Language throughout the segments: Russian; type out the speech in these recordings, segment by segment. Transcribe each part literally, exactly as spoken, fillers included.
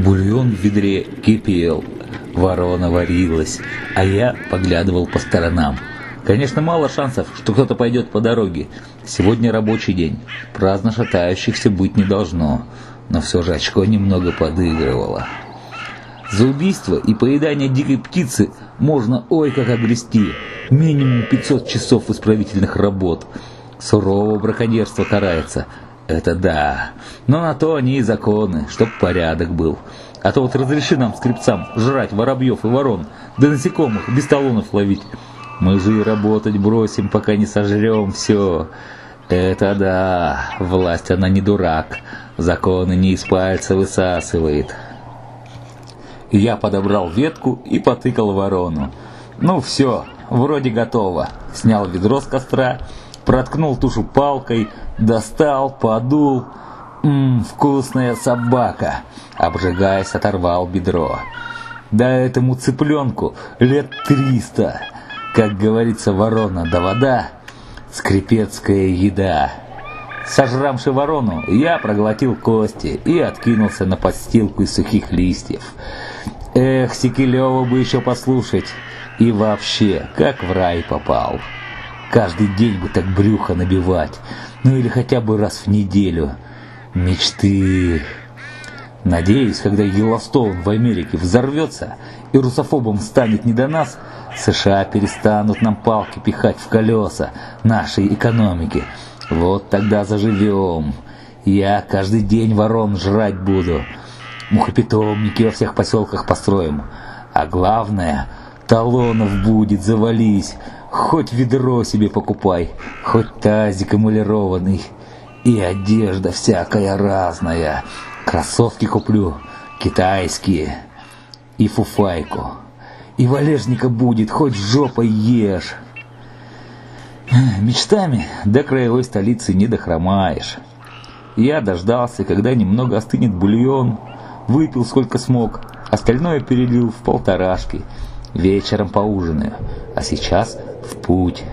Бульон в ведре кипел, ворона варилась, а я поглядывал по сторонам. Конечно, мало шансов, что кто-то пойдет по дороге. Сегодня рабочий день, праздно шатающихся быть не должно, но все же очко немного подыгрывало. За убийство и поедание дикой птицы можно ой как огрести, минимум пятьсот часов исправительных работ. Сурово браконьерство карается. Это да, но на то они и законы, чтоб порядок был. А то вот разреши нам, скребцам, жрать воробьев и ворон, да насекомых без талонов ловить. Мы же и работать бросим, пока не сожрем все. Это да, власть она не дурак, законы не из пальца высасывает. Я подобрал ветку и потыкал ворону. Ну все, вроде готово. Снял ведро с костра, проткнул тушу палкой, достал, подул. Ммм, вкусная собака. Обжигаясь, оторвал бедро. Да этому цыпленку лет триста. Как говорится, ворона да вода, скрипецкая еда. Сожрамши ворону, я проглотил кости и откинулся на подстилку из сухих листьев. Эх, Секелёва бы еще послушать. И вообще, как в рай попал. Каждый день бы так брюхо набивать. Ну или хотя бы раз в неделю. Мечты. Надеюсь, когда Йеллоустоун в Америке взорвется и русофобам станет не до нас, США перестанут нам палки пихать в колеса нашей экономики. Вот тогда заживем. Я каждый день ворон жрать буду. Мухопитомники во всех поселках построим. А главное, талонов будет, завались. Хоть ведро себе покупай, хоть тазик эмалированный. И одежда всякая разная. Кроссовки куплю, китайские. И фуфайку. И валежника будет, хоть жопой ешь. Мечтами до краевой столицы не дохромаешь. Я дождался, когда немного остынет бульон, выпил сколько смог, остальное перелил в полторашки. Вечером поужинаю, а сейчас в путь.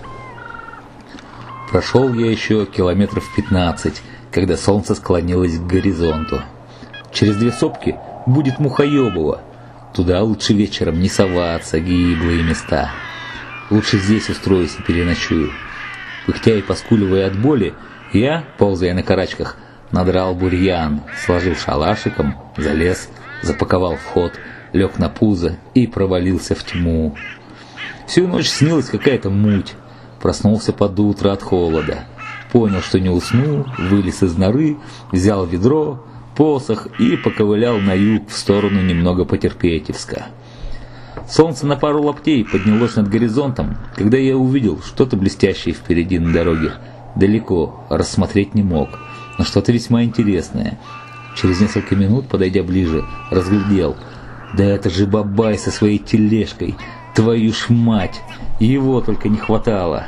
Прошел я еще километров пятнадцать, когда солнце склонилось к горизонту. Через две сопки будет Мухоебово. Туда лучше вечером не соваться, гиблые места. Лучше здесь устроюсь и переночую. Пыхтя и поскуливая от боли, я, ползая на карачках, надрал бурьян, сложил шалашиком, залез, запаковал вход, лег на пузо и провалился в тьму. Всю ночь снилась какая-то муть. Проснулся под утро от холода. Понял, что не усну, вылез из норы, взял ведро, посох и поковылял на юг в сторону немного Потерпетьевска. Солнце на пару локтей поднялось над горизонтом, когда я увидел что-то блестящее впереди на дороге. Далеко, рассмотреть не мог, но что-то весьма интересное. Через несколько минут, подойдя ближе, разглядел. Да это же Бабай со своей тележкой, твою ж мать, его только не хватало.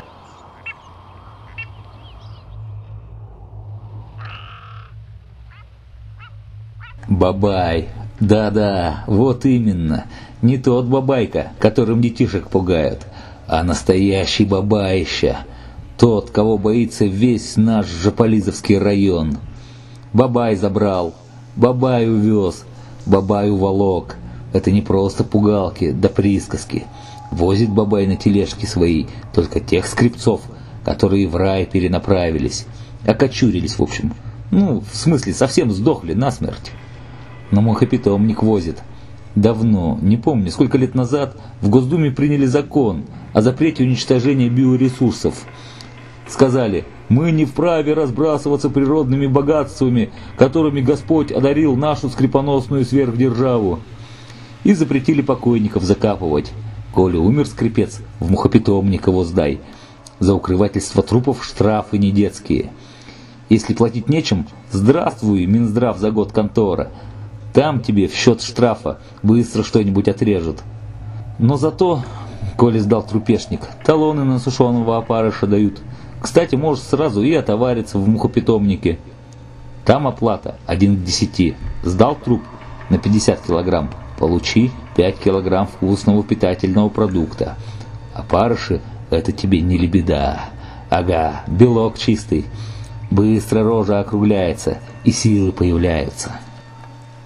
Бабай, да-да, вот именно, не тот бабайка, которым детишек пугают, а настоящий бабайща, тот, кого боится весь наш Жополизовский район. Бабай забрал, Бабай увез, Бабай уволок. Это не просто пугалки да присказки. Возит Бабай на тележке своей только тех скребцов, которые в рай перенаправились, окочурились в общем. Ну, в смысле, совсем сдохли насмерть. Но мухопитомник возит. Давно, не помню, сколько лет назад, в Госдуме приняли закон о запрете уничтожения биоресурсов. Сказали, мы не вправе разбрасываться природными богатствами, которыми Господь одарил нашу скрепоносную сверхдержаву. И запретили покойников закапывать. Коли умер скрепец, в мухопитомник его сдай. За укрывательство трупов штрафы не детские. Если платить нечем, здравствуй, Минздрав за год контора. Там тебе в счет штрафа быстро что-нибудь отрежут. Но зато, коли сдал трупешник, талоны на сушеного опарыша дают. Кстати, можешь сразу и отовариться в мухопитомнике. Там оплата один к десяти. Сдал труп на пятьдесят килограмм. Получи пять килограмм вкусного питательного продукта. Опарыши — это тебе не лебеда. Ага, белок чистый. Быстро рожа округляется и силы появляются.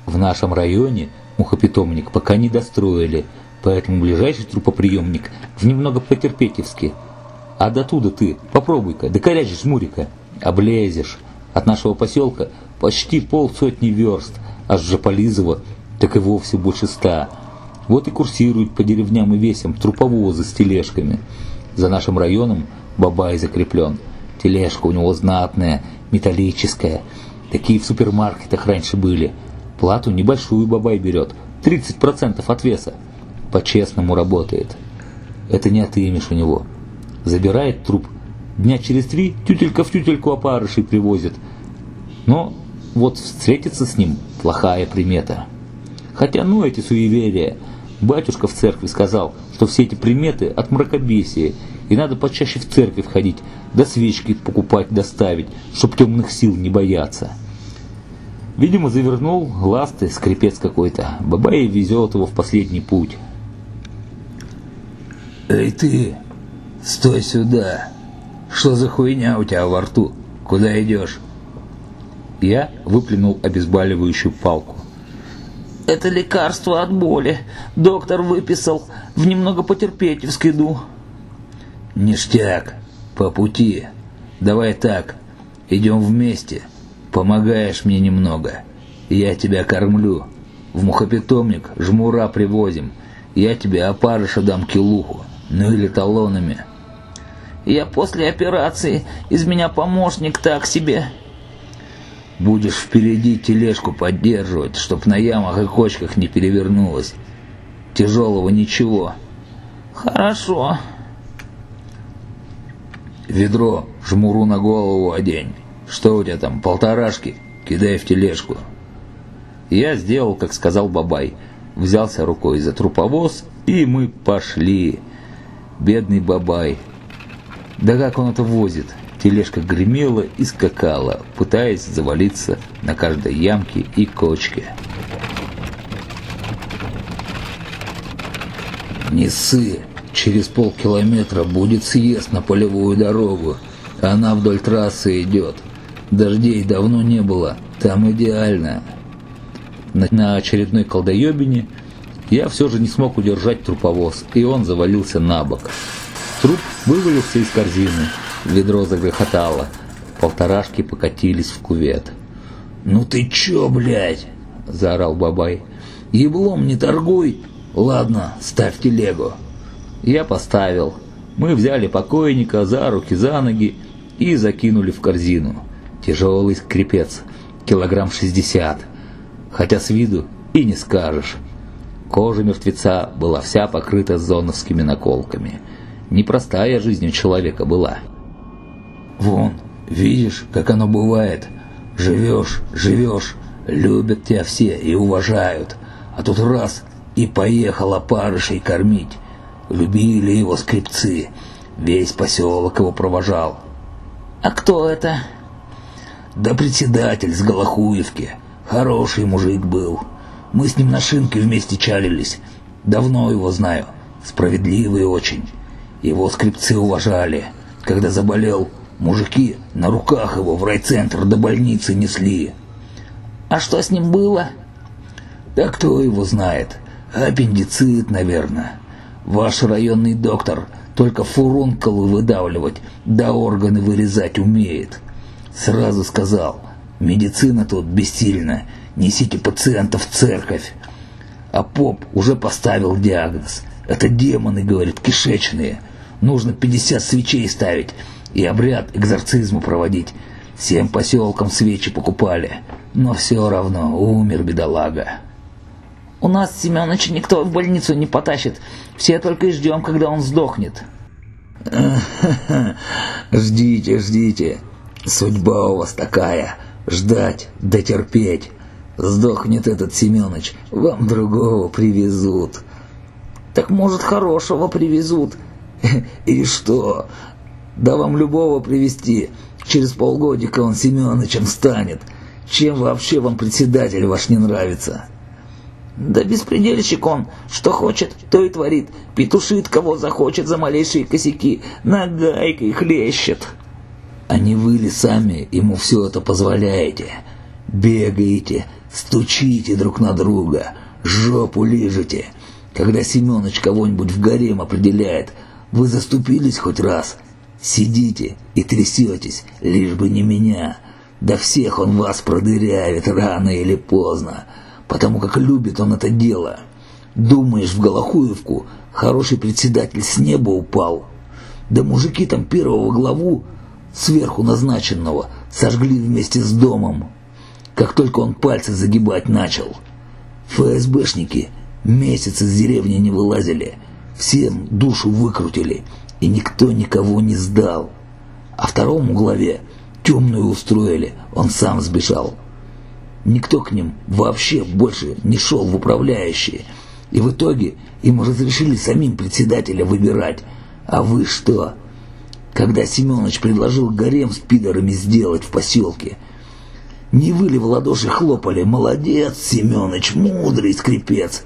В нашем районе мухопитомник пока не достроили, поэтому ближайший трупоприемник в немного Потерпетьевске. А до туда ты попробуй-ка, докорячь жмурика, облезешь. От нашего поселка почти полсотни верст, а с Жополизова так и вовсе больше ста. Вот и курсируют по деревням и весям труповозы с тележками. За нашим районом бабай закреплен. Тележка у него знатная, металлическая. Такие в супермаркетах раньше были. Плату небольшую бабай берет, тридцать процентов от веса. По-честному работает. Это не отымешь у него. Забирает труп. Дня через три тютелька в тютельку опарышей привозит. Но вот встретиться с ним – плохая примета. Хотя ну эти суеверия. Батюшка в церкви сказал, что все эти приметы от мракобесия, и надо почаще в церковь ходить, да свечки покупать, доставить, чтоб темных сил не бояться. Видимо, завернул ласты скрипец какой-то. Бабай везет его в последний путь. Эй ты, стой сюда. Что за хуйня у тебя во рту? Куда идешь? Я выплюнул обезболивающую палку. Это лекарство от боли. Доктор выписал. В немного Потерпетьевск иду. Ништяк. По пути. Давай так. Идем вместе. Помогаешь мне немного. Я тебя кормлю. В мухопитомник жмура привозим. Я тебе опарыша дам килуху. Ну или талонами. Я после операции. Из меня помощник так себе. Будешь впереди тележку поддерживать, чтоб на ямах и кочках не перевернулась. Тяжелого ничего. Хорошо. Ведро жмуру на голову одень. Что у тебя там, полторашки? Кидай в тележку. Я сделал, как сказал бабай. Взялся рукой за труповоз, и мы пошли. Бедный бабай. Да как он это возит? Тележка гремела и скакала, пытаясь завалиться на каждой ямке и кочке. Не ссы, через полкилометра будет съезд на полевую дорогу. Она вдоль трассы идет. Дождей давно не было, там идеально. На очередной колдоебине я все же не смог удержать труповоз, и он завалился на бок. Труп вывалился из корзины. Ведро загрохотало. Полторашки покатились в кювет. «Ну ты чё, блядь?» – заорал бабай. «Еблом не торгуй! Ладно, ставь телегу». Я поставил. Мы взяли покойника за руки, за ноги и закинули в корзину. Тяжелый скрипец, килограмм шестьдесят. Хотя с виду и не скажешь. Кожа мертвеца была вся покрыта зоновскими наколками. Непростая жизнь у человека была. «Вон, видишь, как оно бывает. Живешь, живешь, любят тебя все и уважают. А тут раз и поехал опарышей кормить. Любили его скрипцы. Весь поселок его провожал». «А кто это?» «Да председатель с Голохуевки. Хороший мужик был. Мы с ним на шинке вместе чалились. Давно его знаю. Справедливый очень. Его скрипцы уважали. Когда заболел, мужики на руках его в райцентр до больницы несли». «А что с ним было?» «Да кто его знает. Аппендицит, наверное. Ваш районный доктор только фурункулы выдавливать, да органы вырезать умеет. Сразу сказал, медицина тут бессильна, несите пациентов в церковь». А поп уже поставил диагноз. Это демоны, говорит, кишечные. Нужно пятьдесят свечей ставить и обряд экзорцизма проводить. Всем поселкам свечи покупали, но все равно умер бедолага. «У нас Семёныча никто в больницу не потащит. Все только и ждем, когда он сдохнет». «Ждите, ждите. Судьба у вас такая. Ждать, дотерпеть. Сдохнет этот Семёныч, вам другого привезут». «Так, может, хорошего привезут?» «И что? Да вам любого привезти. Через полгодика он Семёнычем станет. Чем вообще вам председатель ваш не нравится?» «Да беспредельщик он. Что хочет, то и творит. Петушит, кого захочет за малейшие косяки. Нагайкой хлещет». «А не вы ли сами ему все это позволяете? Бегаете, стучите друг на друга, жопу лижете. Когда Семёныч кого-нибудь в гарем определяет, вы заступились хоть раз? Сидите и трясетесь, лишь бы не меня. Да всех он вас продырявит рано или поздно, потому как любит он это дело. Думаешь, в Голохуевку хороший председатель с неба упал? Да мужики там первого главу, сверху назначенного, сожгли вместе с домом, как только он пальцы загибать начал. ФСБшники месяц из деревни не вылазили, всем душу выкрутили, и никто никого не сдал. А второму главе темную устроили, он сам сбежал. Никто к ним вообще больше не шел в управляющие, и в итоге им разрешили самим председателя выбирать. А вы что? Когда Семёныч предложил гарем с пидорами сделать в поселке, не вы ли в ладоши хлопали? Молодец, Семёныч, мудрый скрипец.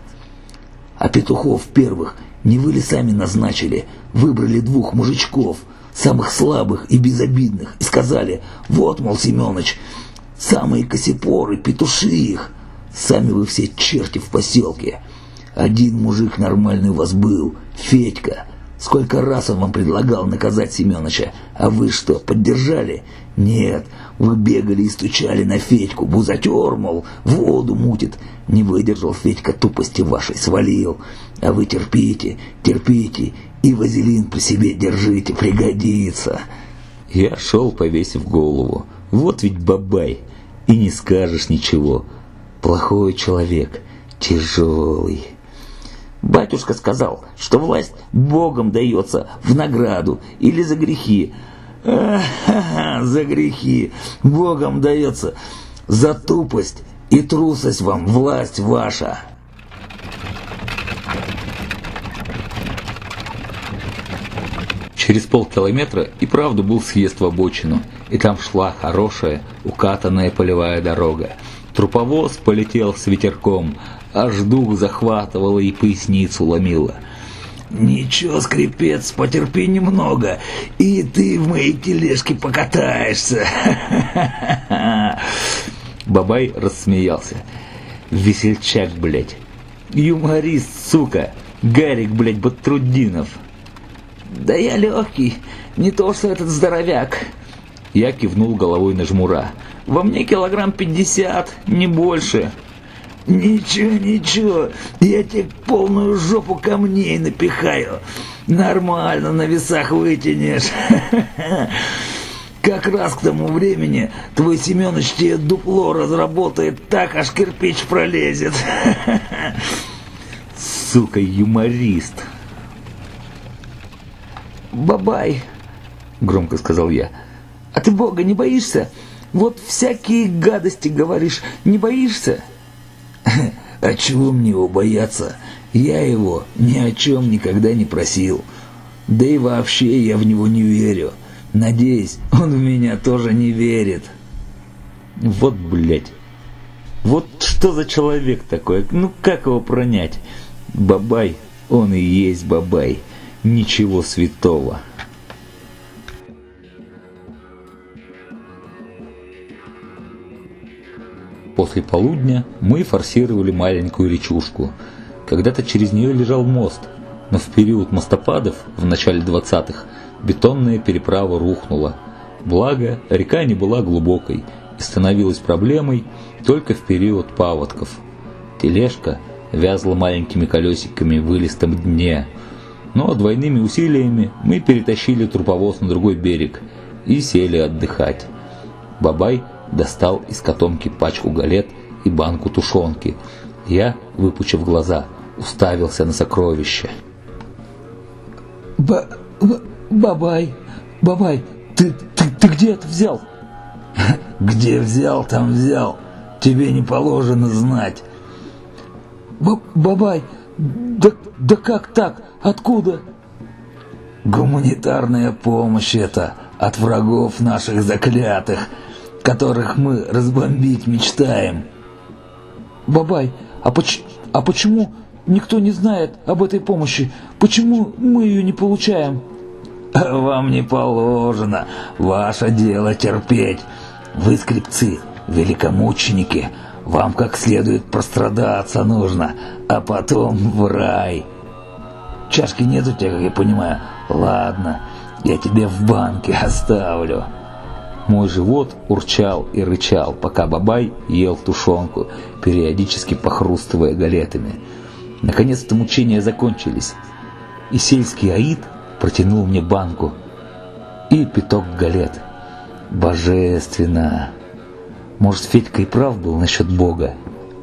А петухов первых не вы ли сами назначили? Выбрали двух мужичков, самых слабых и безобидных, и сказали: вот, мол, Семёныч, самые косипоры, петуши их. Сами вы все черти в поселке. Один мужик нормальный у вас был, Федька. Сколько раз он вам предлагал наказать Семёныча, а вы что, поддержали? Нет, вы бегали и стучали на Федьку, бузатер, мол, воду мутит. Не выдержал Федька тупости вашей, свалил. А вы терпите, терпите, и вазелин при себе держите, пригодится. Я шел, повесив голову. Вот ведь бабай, и не скажешь ничего. Плохой человек, тяжелый. Батюшка сказал, что власть Богом дается в награду или за грехи. А-ха-ха, за грехи. Богом дается за тупость и трусость вам власть ваша. Через полкилометра и правда был съезд в обочину, и там шла хорошая, укатанная полевая дорога. Труповоз полетел с ветерком, аж дух захватывало и поясницу ломило. Ничего, скрипец, потерпи немного, и ты в моей тележке покатаешься. Бабай рассмеялся. Весельчак, блядь. Юморист, сука. Гарик, блядь, Батрудинов. Да я легкий, не то что этот здоровяк. Я кивнул головой на жмура. Во мне килограмм пятьдесят, не больше. Ничего, ничего, я тебе полную жопу камней напихаю. Нормально на весах вытянешь. Как раз к тому времени твой Семёныч тебе дупло разработает, так аж кирпич пролезет. Сука, юморист. Бабай, громко сказал я, а ты Бога не боишься? Вот всякие гадости говоришь, не боишься? А чего мне его бояться? Я его ни о чем никогда не просил. Да и вообще я в него не верю. Надеюсь, он в меня тоже не верит. Вот, блядь. Вот что за человек такой? Ну как его пронять? Бабай, он и есть бабай. Ничего святого. После полудня мы форсировали маленькую речушку. Когда-то через нее лежал мост, но в период мостопадов в начале двадцатых бетонная переправа рухнула. Благо, река не была глубокой и становилась проблемой только в период паводков. Тележка вязла маленькими колесиками в илистом дне, но двойными усилиями мы перетащили труповоз на другой берег и сели отдыхать. Бабай достал из котомки пачку галет и банку тушенки. Я, выпучив глаза, уставился на сокровище. Ба ба Бабай, Бабай, ты, ты, ты где это взял? Где взял, там взял. Тебе не положено знать. Б Бабай, да, да как так? Откуда? Гуманитарная помощь это от врагов наших заклятых, которых мы разбомбить мечтаем. Бабай, а, поч а почему никто не знает об этой помощи? Почему мы ее не получаем? Вам не положено. Ваше дело терпеть. Вы, скрипцы, великомученики. Вам как следует прострадаться нужно, а потом в рай. Чашки нет у тебя, как я понимаю? Ладно, я тебе в банке оставлю». Мой живот урчал и рычал, пока Бабай ел тушенку, периодически похрустывая галетами. Наконец-то мучения закончились, и сельский аид протянул мне банку и пяток галет. Божественно! Может, Федька и прав был насчет Бога?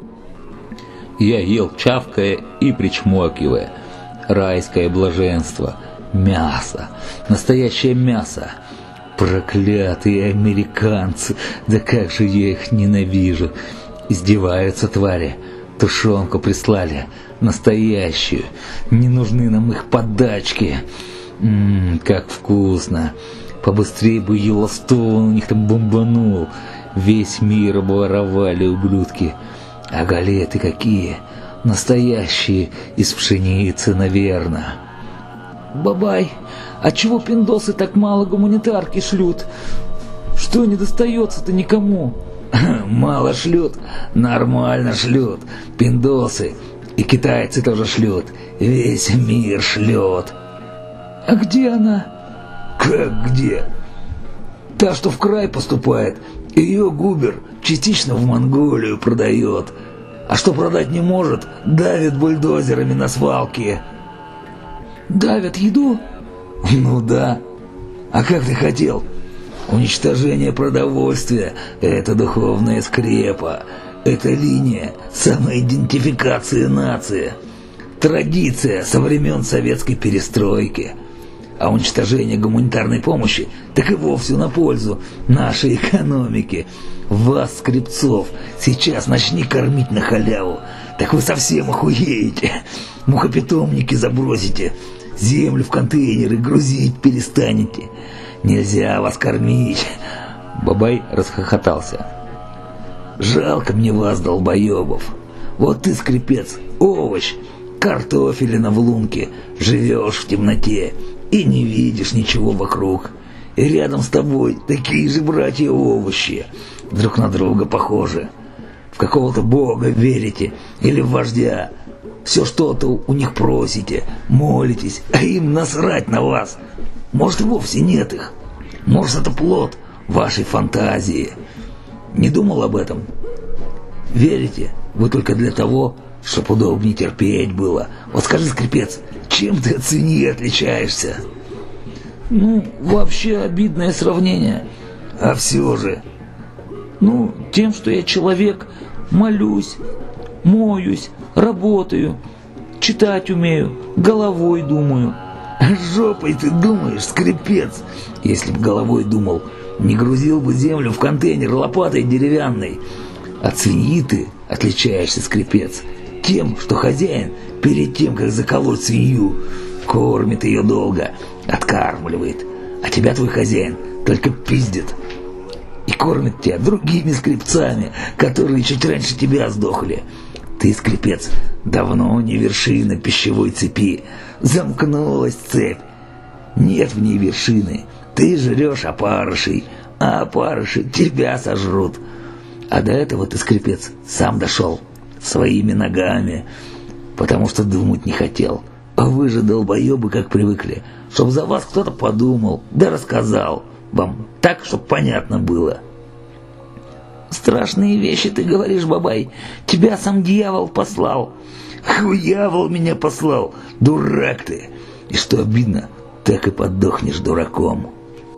Я ел, чавкая и причмокивая. Райское блаженство. Мясо. Настоящее мясо. Проклятые американцы! Да как же я их ненавижу! Издеваются твари. Тушенку прислали. Настоящую. Не нужны нам их подачки. Ммм, как вкусно. Побыстрее бы Йеллоустоун у них там бомбанул. Весь мир обворовали ублюдки. А галеты какие? Настоящие, из пшеницы, наверное. Бабай, а чего пиндосы так мало гуманитарки шлют? Что не достается-то никому? Мало шлют, нормально шлют. Пиндосы и китайцы тоже шлют. Весь мир шлет. А где она? Как где? Та, что в край поступает. Ее Губер частично в Монголию продает. А что продать не может, давит бульдозерами на свалке. Давят еду? Ну да. А как ты хотел? Уничтожение продовольствия – это духовная скрепа. Это линия самоидентификации нации. Традиция со времен советской перестройки. А уничтожение гуманитарной помощи так и вовсе на пользу нашей экономики. Вас, скрепцов, сейчас начни кормить на халяву. Так вы совсем охуеете. Мухопитомники забросите. Землю в контейнеры грузить перестанете. Нельзя вас кормить. Бабай расхохотался. Жалко мне вас, долбоебов. Вот ты, скрепец, овощ, картофелина в лунке, живешь в темноте и не видишь ничего вокруг. И рядом с тобой такие же братья-овощи, друг на друга похожи. В какого-то бога верите или в вождя. Все что-то у них просите, молитесь, а им насрать на вас. Может, и вовсе нет их. Может, это плод вашей фантазии. Не думал об этом? Верите вы только для того, чтобы удобнее терпеть было. Вот скажи, скрепец, чем ты от свиньи отличаешься? Ну, вообще обидное сравнение. А все же... Ну, тем, что я человек, молюсь, моюсь, работаю, читать умею, головой думаю. Жопой ты думаешь, скрепец? Если бы головой думал, не грузил бы землю в контейнер лопатой деревянной. От свиньи ты отличаешься, скрепец, тем, что хозяин перед тем, как заколоть свинью, кормит ее долго, откармливает. А тебя твой хозяин только пиздит. И кормит тебя другими скрепцами, которые чуть раньше тебя сдохли. Ты, скрепец, давно не вершина пищевой цепи. Замкнулась цепь. Нет в ней вершины. Ты жрешь опарышей, а опарыши тебя сожрут. А до этого ты, скрепец, сам дошел своими ногами, потому что думать не хотел. А вы же, долбоебы, как привыкли, чтобы за вас кто-то подумал, да рассказал вам так, чтобы понятно было. Страшные вещи ты говоришь, Бабай. Тебя сам дьявол послал. Хуявол меня послал, дурак ты. И что обидно, так и подохнешь дураком.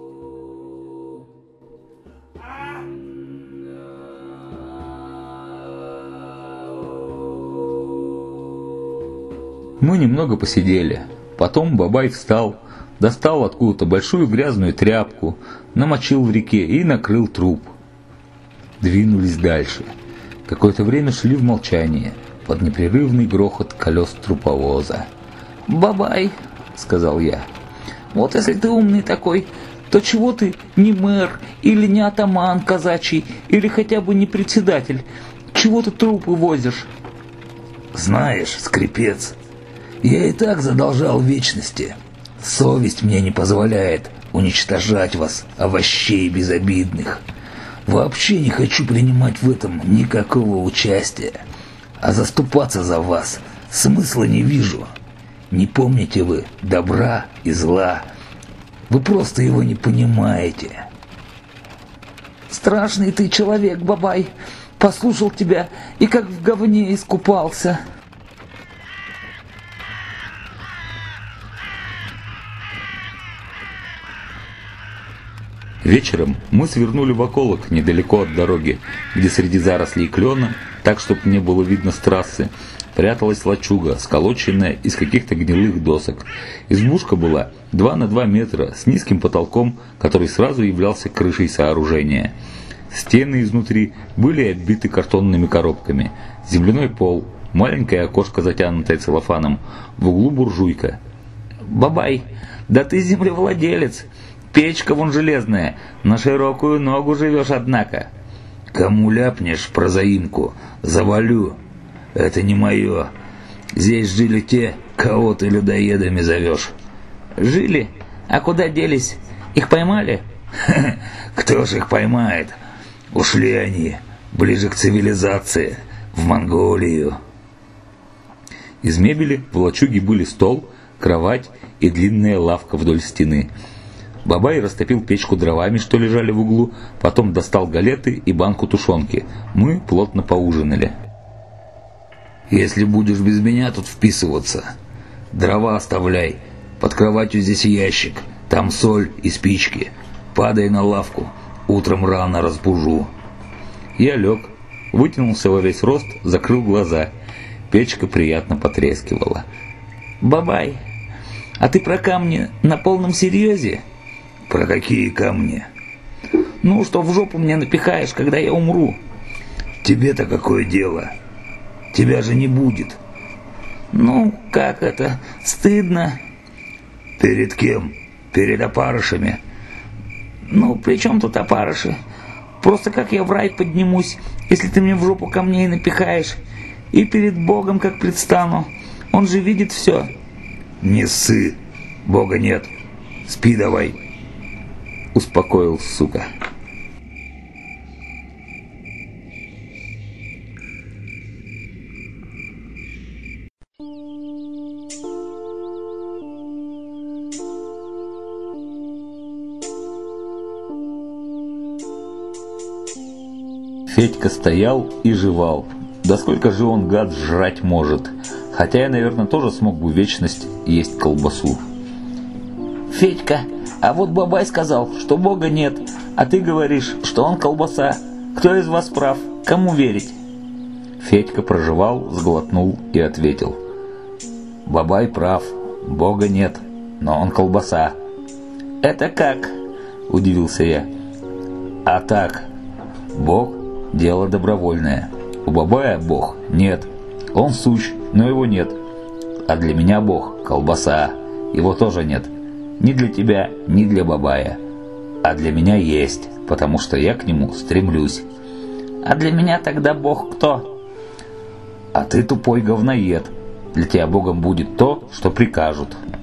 Мы немного посидели. Потом Бабай встал, достал откуда-то большую грязную тряпку, намочил в реке и накрыл труп. Двинулись дальше. Какое-то время шли в молчании, под непрерывный грохот колес труповоза. «Бабай», — сказал я, — «вот если ты умный такой, то чего ты не мэр, или не атаман казачий, или хотя бы не председатель? Чего ты трупы возишь?» «Знаешь, скрепец, я и так задолжал вечности. Совесть мне не позволяет уничтожать вас, овощей безобидных. Вообще не хочу принимать в этом никакого участия. А заступаться за вас смысла не вижу. Не помните вы добра и зла. Вы просто его не понимаете. Страшный ты человек, Бабай. Послушал тебя и как в говне искупался. Вечером мы свернули в околок недалеко от дороги, где среди зарослей клена, так чтобы не было видно с трассы, пряталась лачуга, сколоченная из каких-то гнилых досок. Избушка была два на два метра с низким потолком, который сразу являлся крышей сооружения. Стены изнутри были оббиты картонными коробками, земляной пол, маленькое окошко, затянутое целлофаном, в углу буржуйка. Бабай, да ты землевладелец. Печка вон железная, на широкую ногу живешь, однако. Кому ляпнешь про заимку, завалю. Это не мое. Здесь жили те, кого ты людоедами зовешь. Жили? А куда делись? Их поймали? Кто ж их поймает? Ушли они ближе к цивилизации, в Монголию. Из мебели в лачуге были стол, кровать и длинная лавка вдоль стены. Бабай растопил печку дровами, что лежали в углу, потом достал галеты и банку тушенки. Мы плотно поужинали. Если будешь без меня тут вписываться, дрова оставляй. Под кроватью здесь ящик, там соль и спички. Падай на лавку, утром рано разбужу. Я лег, вытянулся во весь рост, закрыл глаза. Печка приятно потрескивала. Бабай, а ты про камни на полном серьезе? Про какие камни? Ну, что в жопу мне напихаешь, когда я умру. Тебе-то какое дело? Тебя же не будет. Ну, как это? Стыдно. Перед кем? Перед опарышами? Ну, при чем тут опарыши? Просто как я в рай поднимусь, если ты мне в жопу камней напихаешь, и перед Богом как предстану. Он же видит все. Не ссы. Бога нет. Спи давай. Успокоил, сука. Федька стоял и жевал. Да сколько же он, гад, жрать может. Хотя я, наверное, тоже смог бы вечность есть колбасу. Федька, а вот Бабай сказал, что Бога нет, а ты говоришь, что он колбаса. Кто из вас прав? Кому верить? Федька прожевал, сглотнул и ответил. Бабай прав, Бога нет, но он колбаса. Это как? Удивился я. А так, Бог – дело добровольное. У Бабая Бог нет. Он сущ, но его нет. А для меня Бог – колбаса. Его тоже нет. Ни для тебя, ни для Бабая. А для меня есть, потому что я к нему стремлюсь. А для меня тогда Бог кто? А ты тупой говноед. Для тебя Богом будет то, что прикажут.